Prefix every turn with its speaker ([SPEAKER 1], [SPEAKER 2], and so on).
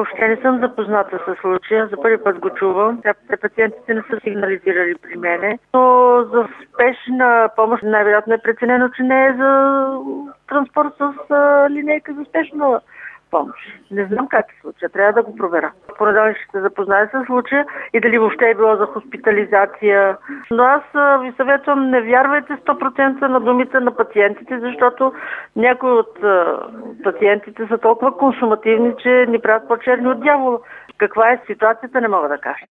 [SPEAKER 1] Въобще не съм запозната с случая, за първи път го чувам. Пациентите не са сигнализирали при мене, но за спешна помощ най-вероятно е преценено, че не е за транспорт с линейка за спешна помощ. Не знам как е случая, трябва да го проверя. В понеделник ще се запозная с случая и дали въобще е било за хоспитализация. Но аз ви съветвам, не вярвайте 100% на думите на пациентите, защото някои от пациентите са толкова консумативни, че ни правят по-черни от дявола. Каква е ситуацията, не мога да кажа.